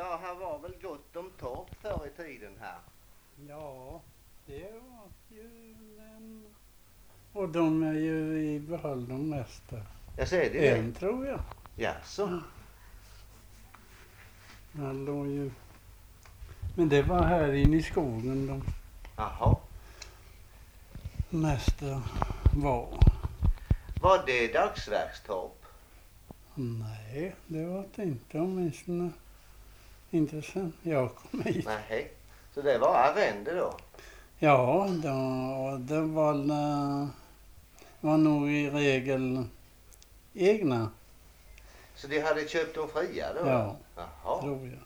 Ja, här var väl gott om torp förr i tiden här. Ja, det var ju den. Och de är ju i behåll de mesta. Jag säger det. En tror jag. Jaså? Han låg ju. Men det var här inne i skogen de Jaha. mesta var. Var det dagsverkstorp? Nej, det var det inte åtminstone. Inte sen jag kom hit. Nej. Så det var arrende då? Ja, det var nog i regel egna. Så de hade köpt dem fria då? Ja, Jaha. tror jag.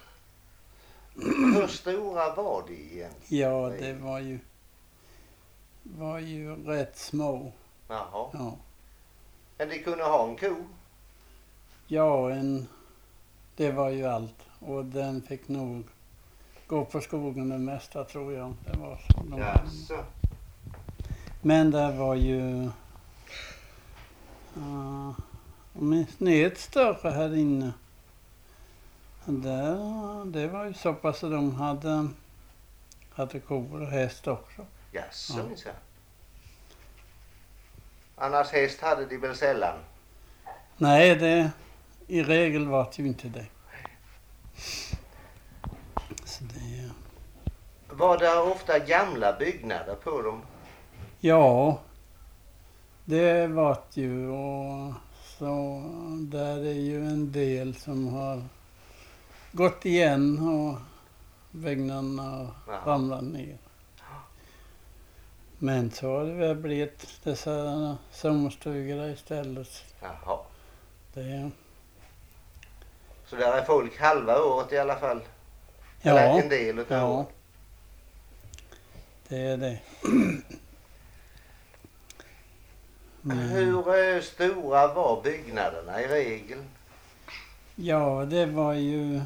Hur stora var de egentligen? Ja, det var ju rätt små. Jaha. Ja, Men de kunde ha en ko? ja det var ju allt. Och den fick nog gå på skogen det mesta tror jag. Det var så. Jaså. Men det var ju åtminstone ett större här inne. Det var ju så pass att de hade kor och häst också. Jaså, Ja. minsann. Annars häst hade de väl sällan? Nej, i regel var det ju inte det. Så det. Var det ofta gamla byggnader på dem? Ja, det var det ju. Och så där är ju en del som har gått igen och byggnaderna har Jaha. ramlat ner. Men så har det väl blivit dessa sommarstugor istället. Jaha. Det, Så där är folk halva året i alla fall? ja, Eller en del utav ja, året? det är det. Men, Hur stora var byggnaderna i regel? ja, det var ju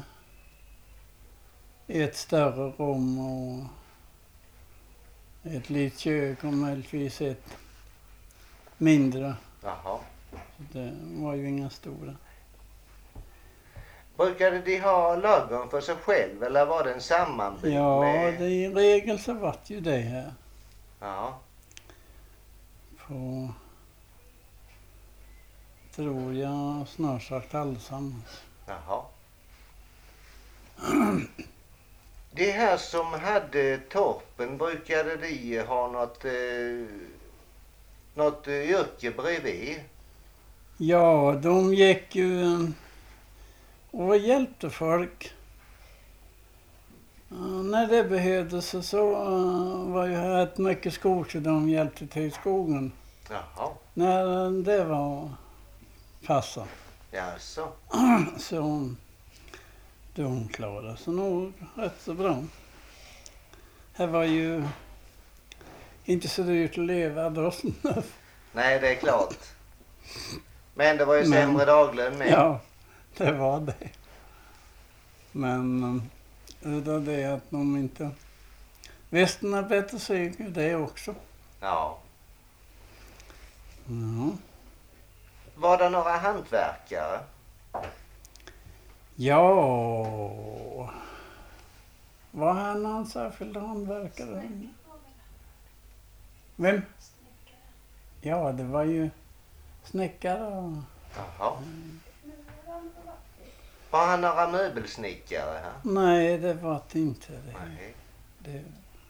ett större rum och ett litet kök och möjligtvis ett mindre. Jaha. Det var ju inga stora. Brukade de ha ladugården för sig själv eller var det en sammanbyggd Ja, med... i regel så var det ju det här. Ja. På, tror jag, snart sagt allesammans. Jaha. De här som hade torpen, brukade de ha något yrke bredvid? Ja, de gick ju och hjälpte folk. När det behövdes så var ju rätt mycket skog så de hjälpte till i skogen. Jaha. När det var passa. Jaså. Så de klarade sig nog rätt så bra. Det var ju inte så dyrt att leva då. Nej, det är klart. Men det var ju sämre daglön med. Ja, det var det. Men utav det att de inte visste något bättre så gick ju det också. Ja. Ja. Var det några hantverkare? Ja, var han någon särskild hantverkare? Vem? Ja, det var ju snickare och... Jaha. Var han några möbelsnickare här? Nej, det var det inte. Nej. Det...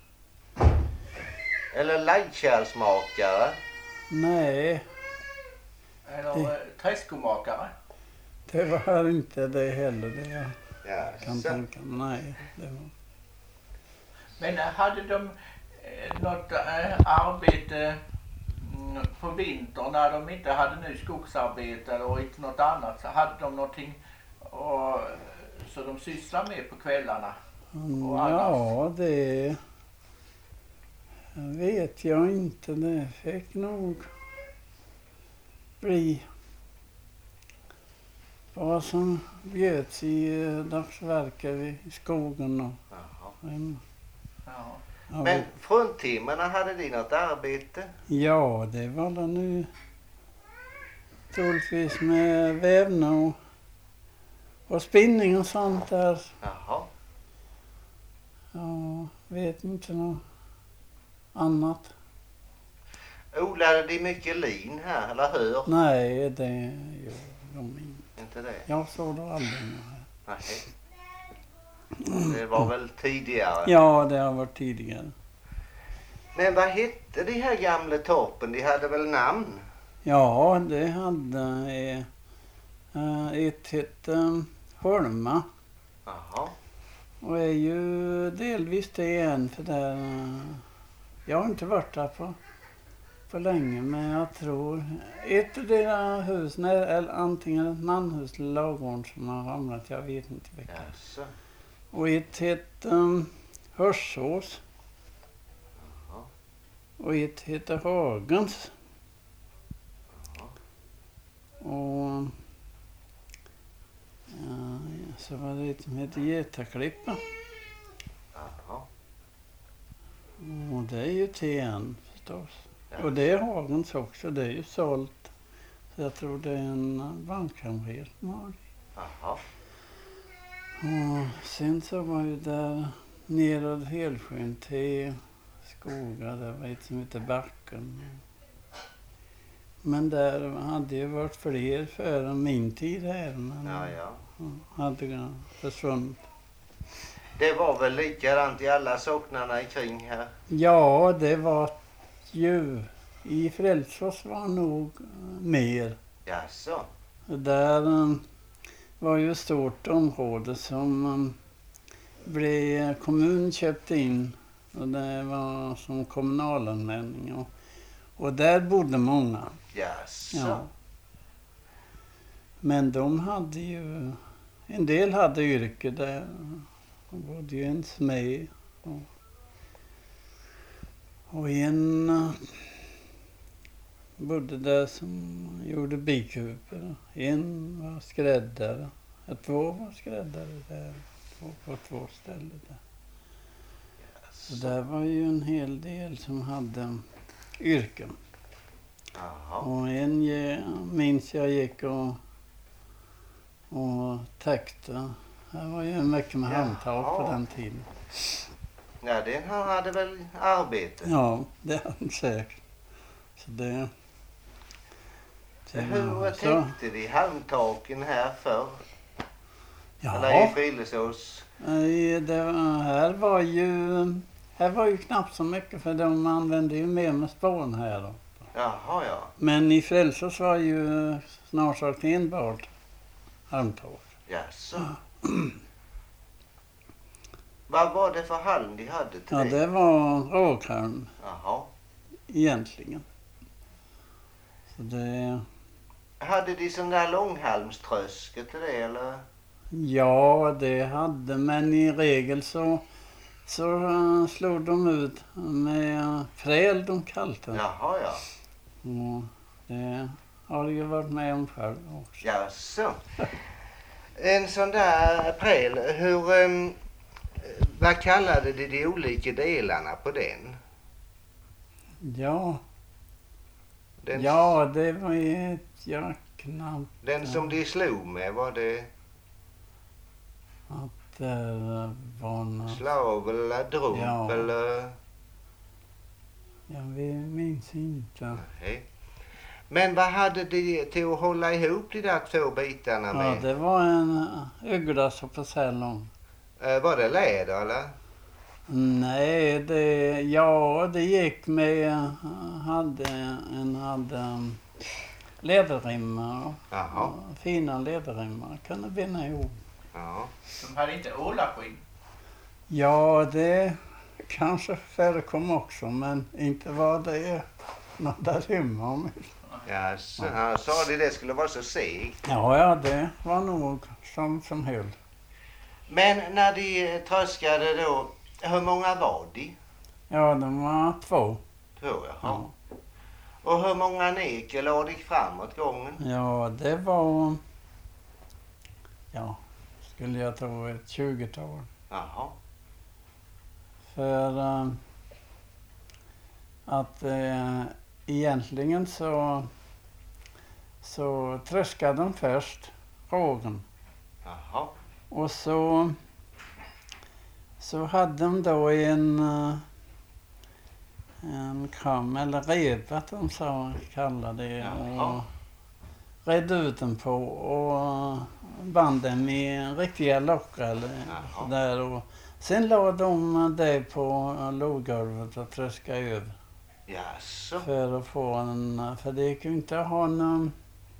Eller lagkärlsmakare? Nej, Eller träskomakare. det var inte det heller. Det jag kan Jaså. tänka mig. Nej, det var... Men hade de något arbete på vintern när de inte hade nu skogsarbete eller inte något annat, så hade de någonting så de sysslar med på kvällarna? Ja, det vet jag inte. Det fick nog bli vad som bjöds i dagsverke i skogen och Jaha. hemma. Ja. Ja, Men fruntimmerna, hade de något arbete? ja, det var det nu troligtvis med vävna Och spinning och sånt där. Jaha. Ja, vet inte något annat. Odlade de mycket lin här, eller hur? Nej, det gör de inte. Inte det? Jag såg det aldrig här. Nej. Det var väl tidigare. Ja, det har varit tidigare. Men vad hette de här gamla torpen? De hade väl namn? Ja, det hade ett hette Holma. Jaha. Och är ju delvis det igen för där. Jag har inte varit där på länge, men jag tror ett av deras hus, eller antingen ett manhus eller ladugården som har ramlat, jag vet inte vilka. Jaså. Och ett hette Hörsås. Jaha. Och ett hette Hagens. Jaha. Och så var det ett som hette Getaklippa. Jaha. Och det är ju TN förstås. Ja. Och det är Hagens också, det är ju sålt. Så jag tror det är en bankkamrer som har det. Jaha. Och sen så var ju där neråt Helsjön till skogar, det var ett som heter Backen. Men där hade ju varit fler före min tid här, men Ja. hade försvunnit. Det var väl likadant i alla socknarna kring här? Ja, det var ju, i Frälsås var nog mer. Jaså. Där var ju ett stort område som blev kommun köpt in och det var som kommunalanvändning och där bodde många. Jaså. Ja. Men de hade ju, en del hade yrke där. Det var ju en smed och en bodde där som gjorde bikuper. En var skräddare. Två var skräddare där på två ställen där. Så där var ju en hel del som hade yrken. Jaha. Och en minns jag gick och täckte. Det var ju mycket med handtag på den tiden. Ja, den hade väl arbete. Ja, det hade han säkert. Så det Hur så, tänkte de halmtaken här förr? ja, Eller i Frillesås? här var ju knappt så mycket för de använde ju mer med spån här då. Jaha, ja. Men i Frälsås var ju snart sagt enbart halmtag. Jaså. Vad var det för halm de hade till Ja, det? det var råghalm Jaha. egentligen. Så det, Hade de sån där långhalmströskel till det eller? ja, det hade, men i regel så slog de ut med fräl, de kallade det. Jaha, ja. Och det har jag ju varit med om själv också. Jaså. En sån där präl, vad kallade de olika delarna på den? Ja, Den, ja, det var ju ett jacknamn. den som de slog med, var det Att det var något, slavel eller drump Ja. eller? jag minns inte. Nej. Men vad hade de till att hålla ihop de där två bitarna Ja, med? det var en ögla så på så här lång. Var det läder eller? Nej, det gick med, hade läderrimmar, Jaha. fina läderrimmar, kunde binda ihop. Ja. De hade inte ålaskinn. Ja, det kanske förekom också, men inte var det några rimmar om. Jaså. Ja, sa de det skulle vara så segt. Ja, det var nog som höll. Men när de tröskade då, hur många var de? Ja, de var 2. Tror jag. Ja. Och hur många neker la de framåt gången? Ja, det var, skulle jag tro ett 20-tal. Jaha. För att egentligen så tröskade de först rågen. Jaha. Och så hade de då en kam eller revat de kallade det. Och red ut den på och band dem i riktiga lockar eller sådär. Och sen la de det på låggolvet och tröska över. Jaså? För att få en, för det gick ju inte att ha någon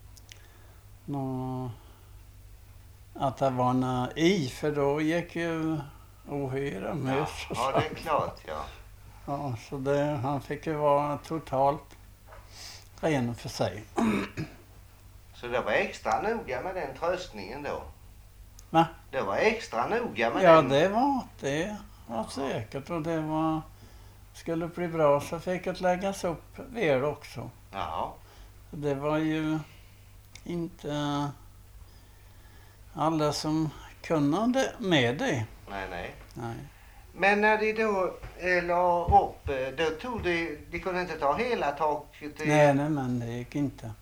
att det var någon i, för då gick ju ohyra med. Ja, det är klart, ja. Ja, så han fick ju vara totalt ren för sig. Så det var extra noga med den tröstningen då? Va? Det var extra noga med Ja, den? det var säkert, och skulle bli bra så fick det läggas upp ved också. Ja. Det var ju inte alla som kunde med det. Nej. Nej. Men när de då la upp, då tog de kunde inte ta hela taket? Nej, men det gick inte.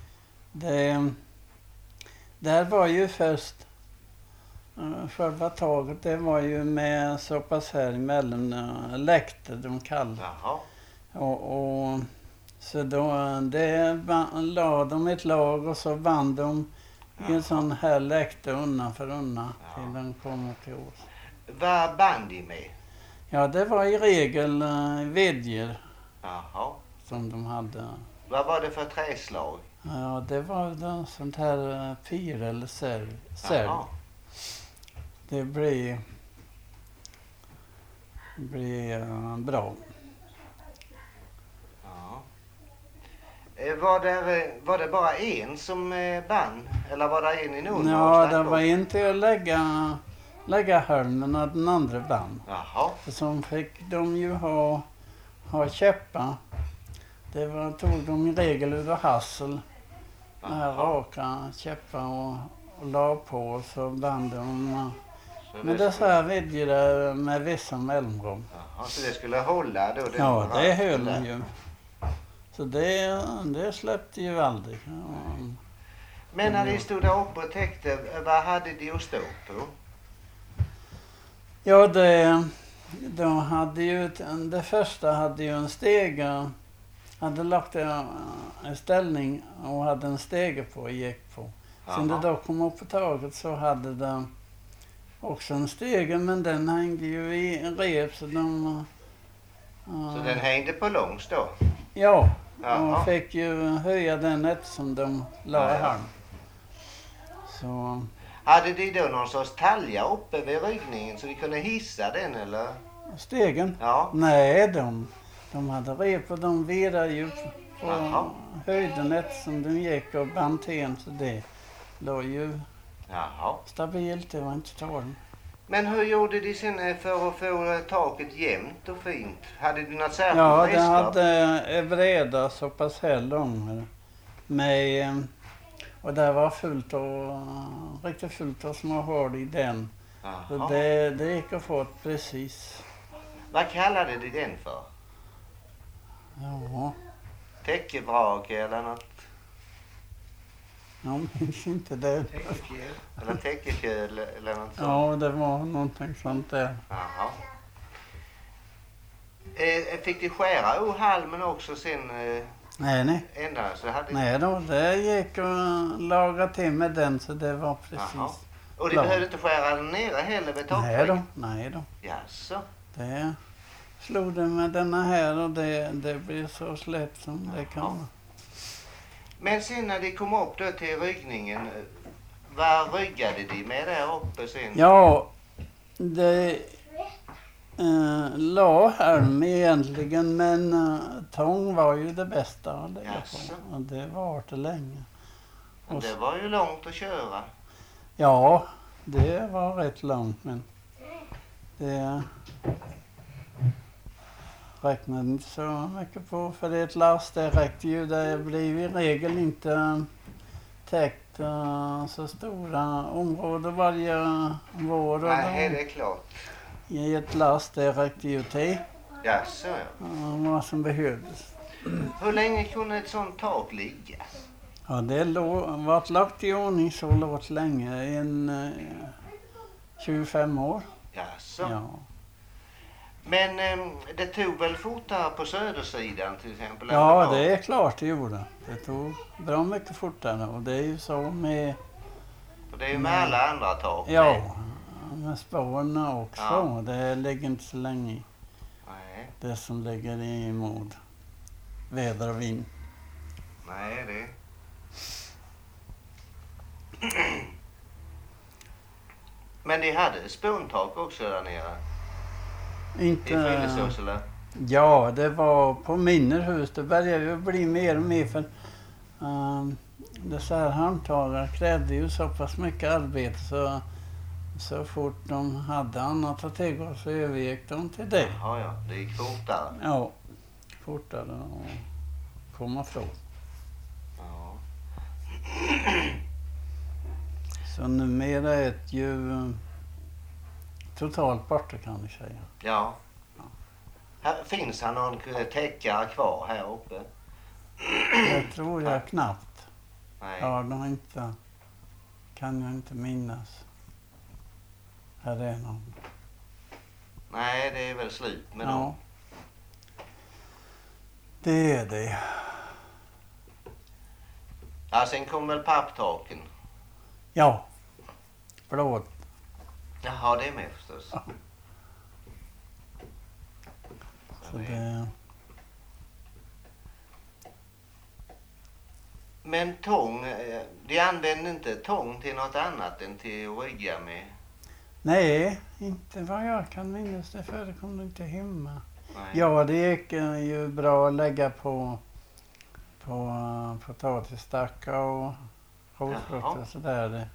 Där var ju först själva taget, det var ju med så pass här emellan läkte de kallade. Jaha. Och så då la de ett lag och så band de i en sån här läkte undan för undan till den kommer till oss. Vad band de med? Ja, det var i regel vedjer Jaha. som de hade. Vad var det för träslag? Ja, det var sånt här pyr eller sälj. Jaha. Det blir bra. Ja. Var det bara en som band? Eller var det en i någon? Ja, det var en till att lägga hölmen och den andra band. Jaha. Så fick de ju ha käppar. Det tog de i regel ur hassel. Den här raka käppar och la på och så band de. Men det så här vedjer där med vissa mellanrum. Jaha, så det skulle hålla då? Ja, det höll ju. Så det släppte ju aldrig. Men när de stod där uppe och täckte, vad hade de att stå på? Ja, de hade ju, det första hade ju en stege, hade lagt en ställning och hade en stege på och gick på. Sen det då kom upp på taget så hade de också en stege, men den hängde ju i en rep så de... Så den hängde på långs då? Ja, och fick ju höja den eftersom de la här. Så... Hade de då någon sorts talja uppe vid ryggningen så de kunde hissa den eller? Stegen? Ja. Nej, de hade rep och de virade ju på höjden eftersom de gick och band till, så det låg ju stabilt, det var inte tal. Men hur gjorde de sen för att få taket jämnt och fint? Hade du något särskilt Ja, redskap? det hade breda så pass här långa med, och det var riktigt fullt av små hål i den. Så det gick att få precis. Vad kallade de den för? Ja. Täckebrake eller något? Jag minns inte det. Eller täckeköl eller något sånt? Ja, det var någonting sånt där. Jaha. Fick de skära ur halmen också sen? Nej. Ända, så hade... Nej då, det gick att laga till med den så det var precis. Jaha. Och de behövde inte skära den nere heller vid takväggen? Nej då. Jaså? Det slog det med denna här och det blir så slätt som det kan. Men sen när de kom upp då till ryggningen, vad ryggade de med där uppe sen? Ja, det la härm egentligen, men tång var ju det bästa att lägga på. Och det var det länge. Men det var ju långt att köra. Ja, det var rätt långt, men det räknade inte så mycket på, för det är ett last, det räckte ju, det blev i regel inte täckt så stora områden varje vår. Nej, det är klart. I ett last, det räckte ju till. Jaså, vad som behövdes. Hur länge kunde ett sånt tak ligga? Ja, det var lagt i ordning så låt länge. 25 år. Jaså? Ja. Men det tog väl fortare på södersidan till exempel? än Ja, på norr? det är klart det gjorde. Det tog bra mycket fortare och det är ju så med, För det är ju med alla andra tak. ja, med spåren också. Ja. Det ligger inte så länge i. Nej, Det som ligger emot väder och vind. nej det... Men ni hade spåntak också där nere? I Inte... Frillesås, Ja, det var på mindre hus. Det började ju bli mer och mer för dessa här handtagare krävde ju så pass mycket arbete så fort de hade annat att tillgå så övergick de till det. Jaha, ja. Det gick fortare. Ja, fortare att komma från. Ja. Så numera är det ju totalt borta kan vi säga. Ja. Här, finns det någon täckare kvar här uppe? Det tror jag knappt. Nej. Ja, kan jag inte minnas. Här är någon. Nej, det är väl slut med dem. Ja. Det är det. Ja, sen kom väl papptaken. Ja. Plåt. Jaha, det är med förstås. Ja. Så det... Men tång, de använder inte tång till något annat än till att rygga med? Nej, inte vad jag kan minnas. Det förekom inte hemma. Nej. Ja, det gick ju bra att lägga på potatisstackar och rotfrukter och sådär. Det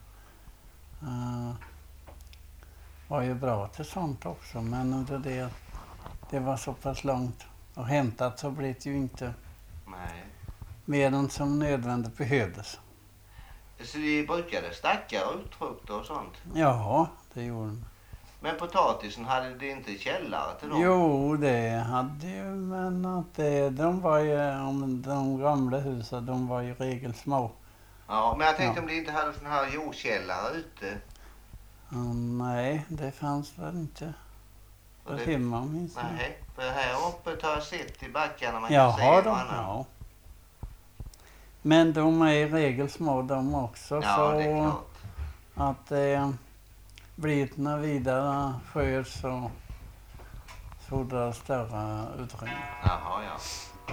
var ju bra till sånt också, men under det var så pass långt och hämtat så blev det ju inte Nej. mer än som nödvändigt behövdes. Så de brukade stackar och utfrukter och sånt? Ja, det gjorde de. Men potatisen, hade de inte källare till dem? Jo, det hade ju, men att de var ju, om de gamla husen, de var ju regel små. Ja, men jag tänkte Ja. om de inte hade sån här jordkällare ute. Nej, det fanns väl inte. Och För det- hemma minns jag. Nej, för här uppe har jag sett i backarna man kan Jaha, se en och de, annan. ja. Men de är i regel små de också, Ja, så det är klart. att det blir några vidare skörd så fordrar större utrymme. Jaha, ja.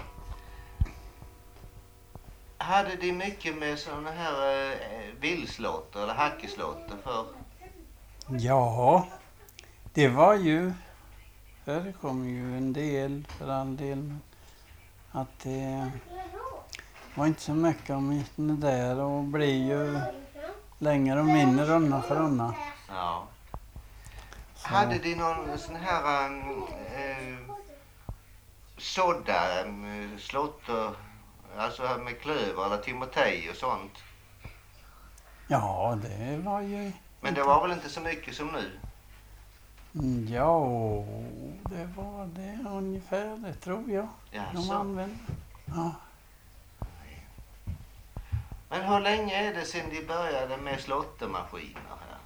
Hade de mycket med såna här vildslåtter eller hackeslåtter för? Ja, det var ju, förekom ju en del för all del, men att det var inte så mycket om det där och blir ju längre och mindre undan för undan. Ja. Så, Hade de någon sån här sådda slåtter, alltså med klöver eller timotej och sånt? ja, det var ju, Men det var väl inte så mycket som nu? ja, det var det ungefär, det tror jag. De Jaså? använde. Ja. Men hur länge är det sedan de började med slåttermaskiner här?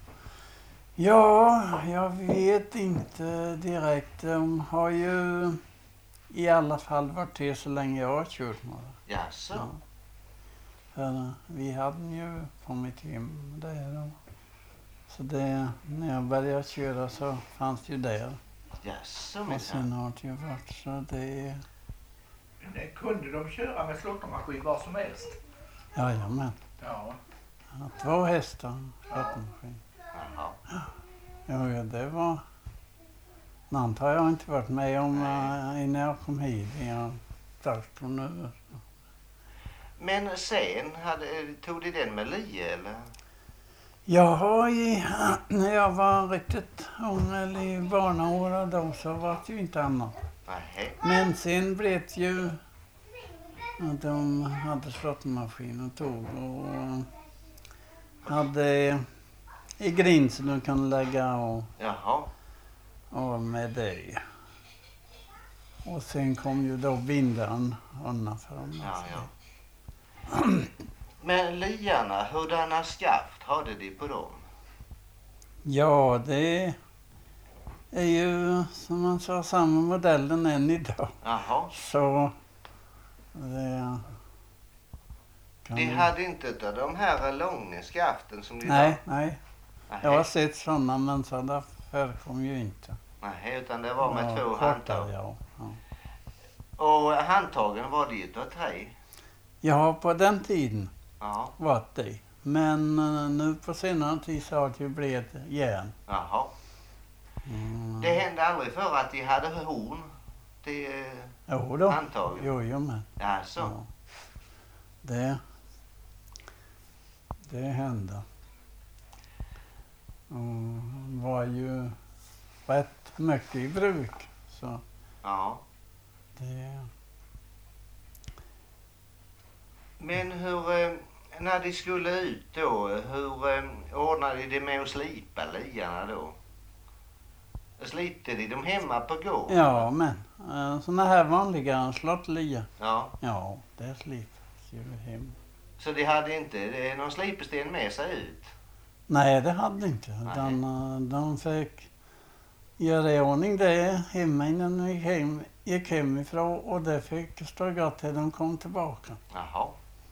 Ja, jag vet inte direkt. De har ju i alla fall varit till så länge jag har kört med det. Jaså? Ja. För vi hade ju på mitt hem där. Så det, när jag började köra så fanns det ju där. Jaså, Och minsann. sen har det ju varit så det... Det kunde de köra med slåttermaskin var som helst. Jajamän. Ja. Ja, 2 hästar, slåttermaskin. Jaha. Ja, det var... Något har jag inte varit med om innan jag kom hit. Jag startade nu. Men sen, tog de den med lie eller? Ja, när jag var riktigt ung eller i barnaåren då så var det ju inte annat. Nej. Men sen blev det ju att de hade slåttermaskin och tog och hade i grind så de kunde lägga Jaha. och med det. Och sen kom ju då bindaren ovanför dem. Ja, ja. Men liarna, hurdana skaft hade de på dem? Ja, det är ju som man sa samma modellen än idag. Jaha. Så det kan De hade inte utav de här långa skaften som de Nej, har? nej. Nej. Jag har sett sådana, men sådana förekom ju inte. Nej, utan det var med två kortare, handtag. ja. Och handtagen var det utav trä? Ja, på den tiden Ja. var det. Men nu på senare tid så har det ju blivit järn. Jaha. Det hände aldrig för att de hade horn till Jo då. handtagen? Jo, men. Alltså. Ja. Det hände. Och var ju rätt mycket i bruk. Så Ja. det... Men hur, när de skulle ut då, hur ordnade de med att slipa liarna då? Slipte de dem hemma på gården? Ja, men såna här vanliga slottlia. Ja. Ja, det slipas ju hem. Så de hade inte någon slipesten med sig ut? Nej, det hade de inte. Utan de fick göra i ordning det hemma innan de gick hemifrån, och det fick stå gott till de kom tillbaka. Jaha.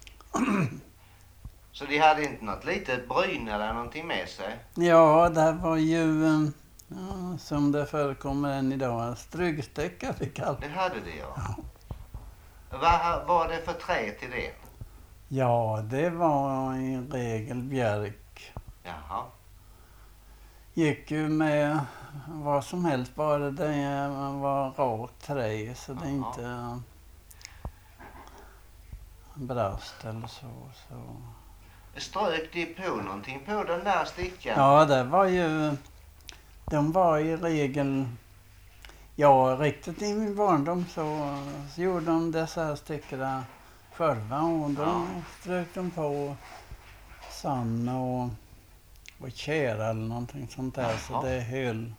Så de hade inte något litet bryn eller någonting med sig? Ja, det var ju som det förekommer än idag, strygstäckar vi kallar det. Det hade de, ja. Vad var det för trä till det? Ja, det var i regel björk. Jaha. Gick ju med vad som helst, bara det var rakt trä så det inte brast eller så. Strök de på någonting på den där stickan? Ja, det var ju... De var i regel... Ja, riktigt i min barndom så gjorde de dessa här stickorna själva, och då strök de på sand och tjära eller någonting sånt där. Så det höll...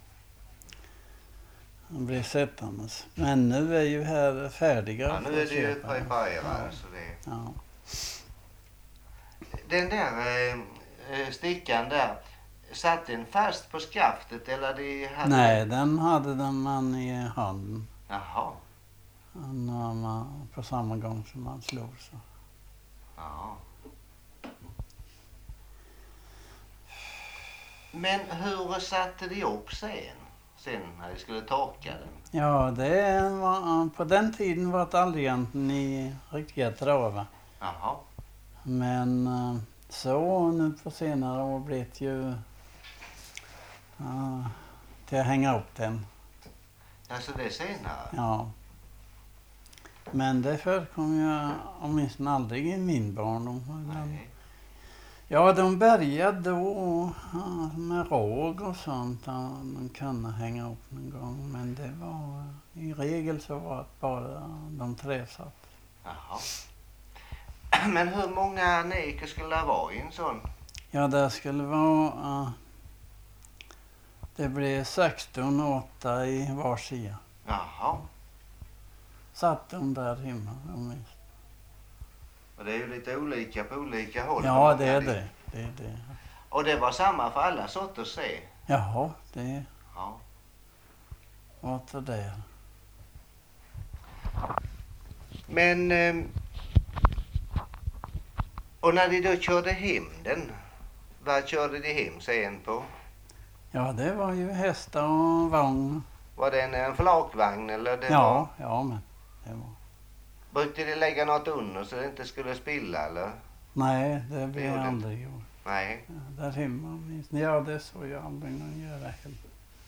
De blev sättandes. Men nu är ju här färdiga. Ja, nu är det ju preparerade. Så det... Ja. Den där stickan där, satt den fast på skaftet eller de hade... Nej, den hade man i handen. Jaha. När man, på samma gång som man slog så. Ja. Men hur satte de upp sen när de skulle torka den? Ja, det var, på den tiden var det aldrig egentligen i riktiga travar. Jaha. Men så nu på senare år blev det ju till att hänga upp den. Alltså det är senare? Ja. Men det förekom ju åtminstone aldrig i min barndom. Nej. Ja, de började då med råg och sånt. De kunde hänga upp någon gång. Men det var i regel så var det bara de träsatt. Jaha. Men hur många neker skulle det vara i en sån? Ja, det skulle vara... det blev 16 och 8 i var sida. Jaha. Satt de där hemma. Och det är ju lite olika på olika håll. Ja, det är det. Det är det. Och det var samma för alla sorters se? Jaha, det Ja. var det där. Men... och när de då körde hem den, vad körde de hem sen på? Ja, det var ju hästar och vagn. Var det en flakvagn eller? Det Ja, var... ja, men det var... Brukade de lägga något under så det inte skulle spilla eller? Nej, det blev gjorde jag aldrig gjort. Nej. Ja, där hemma. Ja, det såg jag aldrig någon göra heller.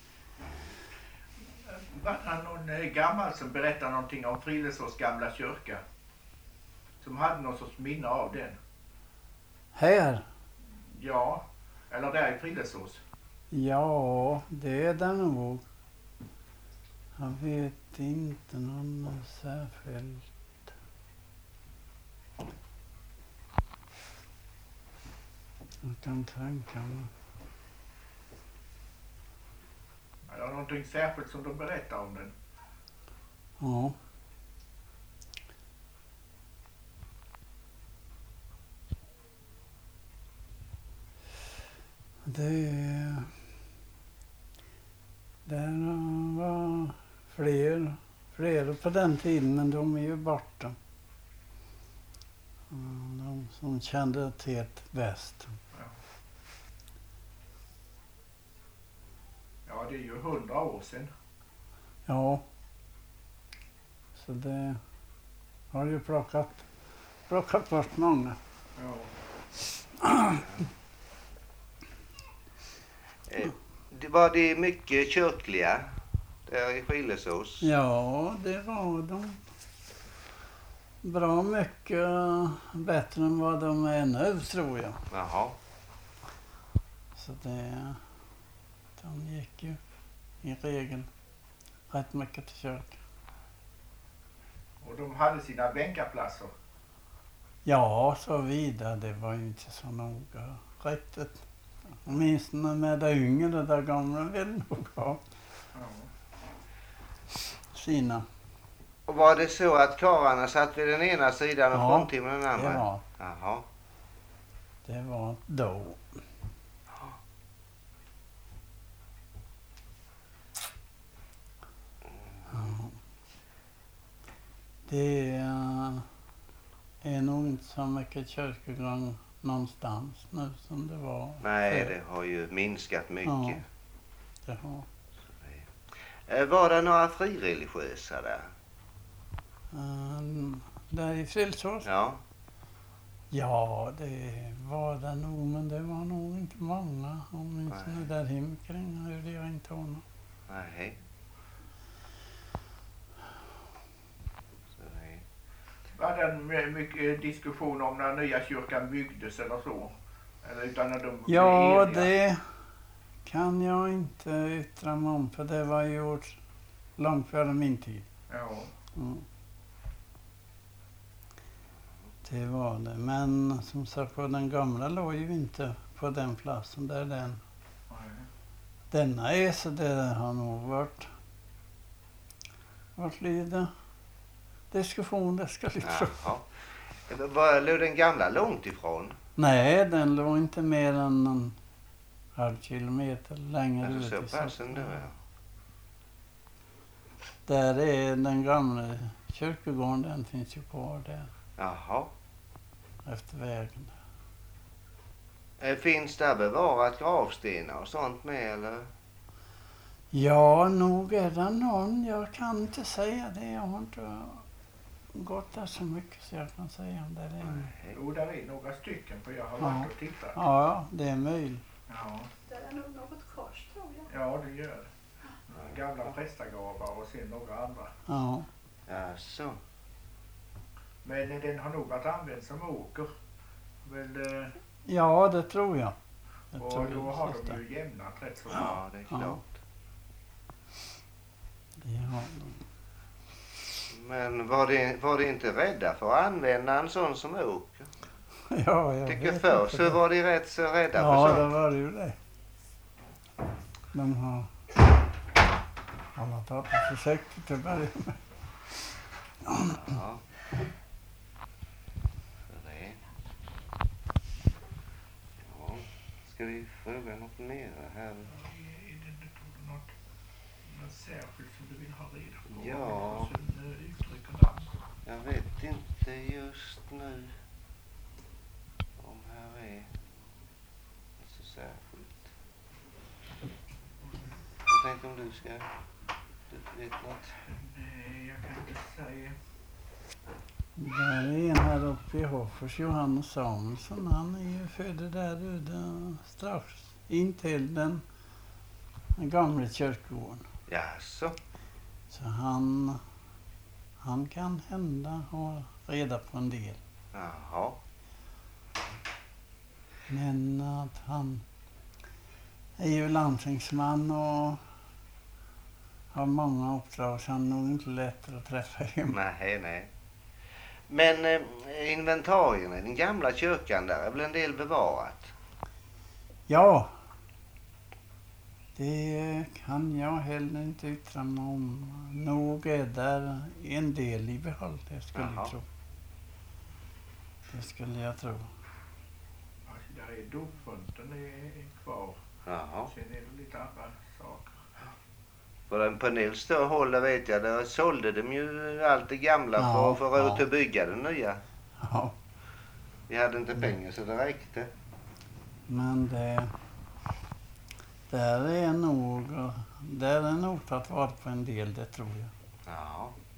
Var det någon gammal som berättade någonting om Frillesås gamla kyrka? Som hade någon sorts minne av den? Här? Ja, eller där i Frillesås. Ja, det är den nog. Jag vet inte någon särskilt. Jag kan tänka mig. Är det någonting särskilt som de berättar om den? Ja. Det Där var fler på den tiden, men de är ju borta. De som kände till bäst. Ja, det är ju 100 år sedan. Ja. Så det har ju plockat bort många. Ja. Var det mycket kyrkliga där i Skillesås? Ja, det var de. Bra mycket bättre än vad de är nu, tror jag. Jaha. Så de gick ju i regel rätt mycket till kyrkan. Och de hade sina bänkaplatser. Ja, så vidare. Det var ju inte så noga riktigt. Åtminstone med det yngre, där gamla vill nog ha Ja. sina. Och var det så att karlarna satt vid den ena sidan och Ja, fruntimmen den andra? Det var, Jaha. det var då. Ja. Det är nog inte så mycket kyrkogång någonstans nu som det var. Nej, förr. det har ju minskat mycket. Ja, det har. Var det några frireligiösa där? Där i Frillsås? Ja. Ja, det var det nog, men det var nog inte många. Åtminstone där hemkring hörde jag inte honom. Nej. Så det... Var det mycket diskussion om när nya kyrkan byggdes eller så? Eller utan när de blev Ja, eniga? det kan jag inte yttra mig om, för det var gjort långt före min tid. Ja. Mm. Det var det. Men som sagt, på den gamla låg ju inte på den platsen där denna är, så det har nog varit lite diskussion, det ska jag tro. Var låg den gamla långt ifrån? Nej, den låg inte mer än en halv kilometer längre ut i Socken då, ja. Där är den gamla kyrkogården, den finns ju kvar där. Jaha. Efter vägen. Finns där bevarat gravstenar och sånt med, eller? Ja, nog är det någon. Jag kan inte säga det. Jag har inte gått där så mycket så jag kan säga om det är det. Jo, där är några stycken, för jag har varit och tittat. Ja, det är möjligt. Ja. Det är nog något kors, tror jag. Ja, det gör det. Gamla prästagravar och sen några andra. Ja. Jaså. Men den har nog varit använd som åker. Väl, Ja, det tror jag. och då har de ju jämnat rätt så bra. Ja, det är klart. Det har de. Men var det inte rädda för att använda en sån som åker? Ja, jag Tycker vet förr inte så det. var de rätt så rädda för Ja, sånt. det var ju det. De har alla tagit försiktigt till början med. Ja. Så det. Ja. Ska vi fråga något mer här? Är det något särskilt som du vill ha reda på? Ja. Som uttrycker namn. Jag vet inte just nu om här är så särskilt. Jag tänkte om du vet något. Nej, jag kan inte säga. Där är en här uppe i Hoffors, Johannes Samuelsson. Han är ju född där ute strax intill den gamla kyrkogården. Jaså? Så han kan hända ha reda på en del. Jaha. Men att han är ju landstingsman och har många uppdrag, så han är nog inte lättare att träffa hem. Nej. Men inventarierna i den gamla kyrkan där är väl en del bevarat? Ja, det kan jag heller inte yttra mig om. Nog är där en del i behåll, det skulle Jaha. jag tro. Det skulle jag tro. Alltså, där är dopfunten är kvar. Jaha. Sen är det lite andra saker. För på Nils då håller vet jag, där sålde de ju allt det gamla för att få råd att bygga det nya. Ja. Vi hade inte pengar så det räckte. Men det där är nog tagit vara på en del, det tror jag. Ja.